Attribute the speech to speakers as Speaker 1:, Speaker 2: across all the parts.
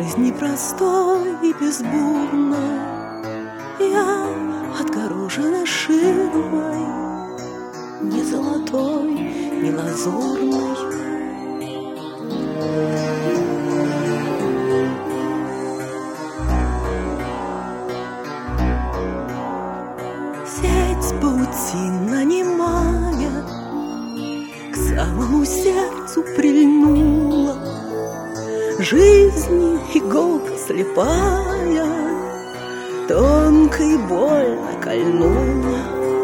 Speaker 1: жизни простой и безбурной я отгорожена ширмой, ни золотой, ни лазурной. Сеть паутина немая к самому сердцу прильнула, жизни иголка слепая тонко и больно кольнула.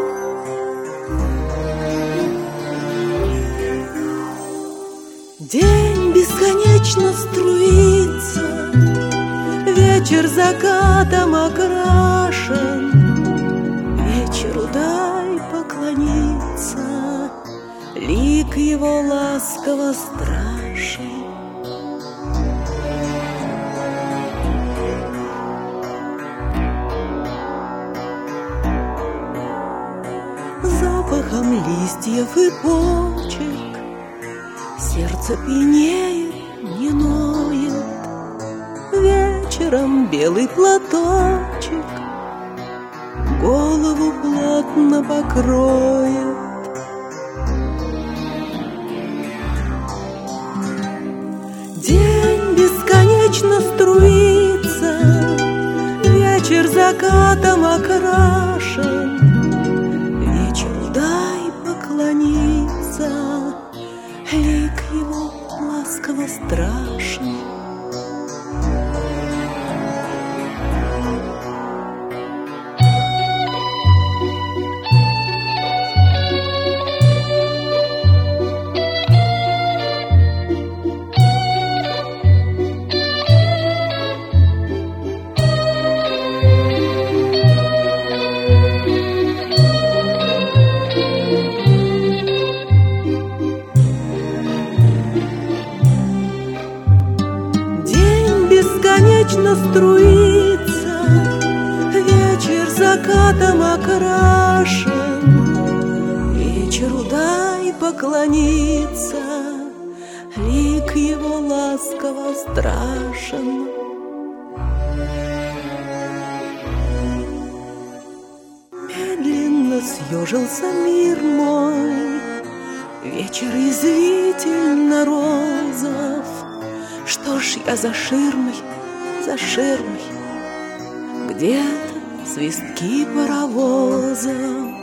Speaker 1: День бесконечно струится, вечер закатом окрашен, вечеру дай поклониться, лик его ласково страшен. Запахом листьев и почек сердце пьянеет, не ноет. Вечером белый платочек голову плотно покроет. День бесконечно струится, вечер закатом окрашен, вечеру дай поклониться, лик его ласково страшен. Бесконечно струится, вечер закатом окрашен, вечеру дай поклониться, лик его ласково страшен. Медленно съежился мир мой, вечер извительно розов. Что ж я за ширмой, где-то свистки паровозов.